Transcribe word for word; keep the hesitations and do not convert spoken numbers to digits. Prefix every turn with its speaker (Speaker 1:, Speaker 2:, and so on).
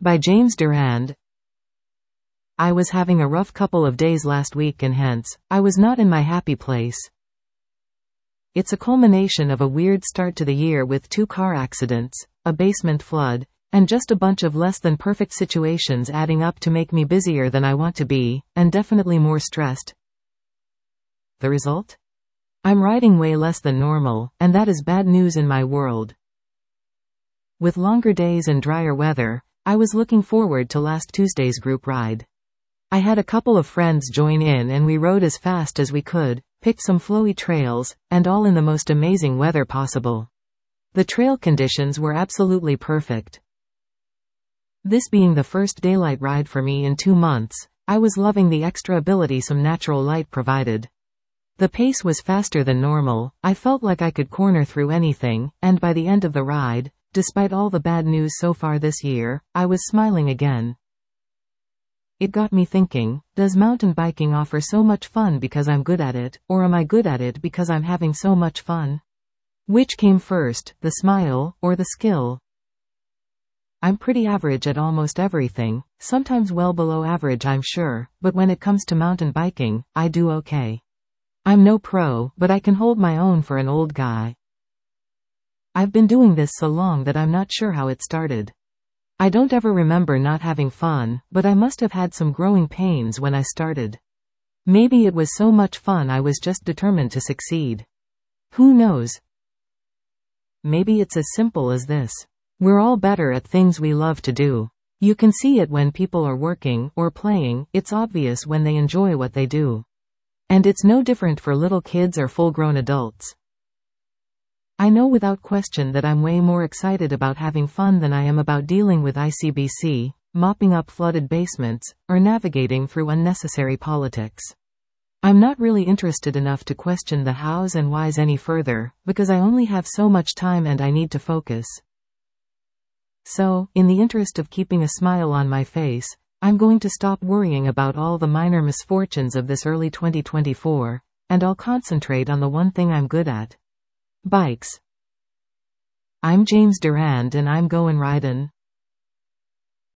Speaker 1: By James Durand. I was having a rough couple of days last week and hence, I was not in my happy place. It's a culmination of a weird start to the year with two car accidents, a basement flood, and just a bunch of less than perfect situations adding up to make me busier than I want to be, and definitely more stressed. The result? I'm riding way less than normal, and that is bad news in my world. With longer days and drier weather, I was looking forward to last Tuesday's group ride. I had a couple of friends join in and we rode as fast as we could, picked some flowy trails, and all in the most amazing weather possible. The trail conditions were absolutely perfect. This being the first daylight ride for me in two months, I was loving the extra ability some natural light provided. The pace was faster than normal, I felt like I could corner through anything, and by the end of the ride, despite all the bad news so far this year, I was smiling again. It got me thinking, does mountain biking offer so much fun because I'm good at it, or am I good at it because I'm having so much fun? Which came first, the smile, or the skill? I'm pretty average at almost everything, sometimes well below average I'm sure, but when it comes to mountain biking, I do okay. I'm no pro, but I can hold my own for an old guy. I've been doing this so long that I'm not sure how it started. I don't ever remember not having fun, but I must have had some growing pains when I started. Maybe it was so much fun I was just determined to succeed. Who knows? Maybe it's as simple as this. We're all better at things we love to do. You can see it when people are working or playing, it's obvious when they enjoy what they do. And it's no different for little kids or full-grown adults. I know without question that I'm way more excited about having fun than I am about dealing with I C B C, mopping up flooded basements, or navigating through unnecessary politics. I'm not really interested enough to question the hows and whys any further, because I only have so much time and I need to focus. So, in the interest of keeping a smile on my face, I'm going to stop worrying about all the minor misfortunes of this early twenty twenty-four, and I'll concentrate on the one thing I'm good at. Bikes. I'm James Durand and I'm goin' ridin'.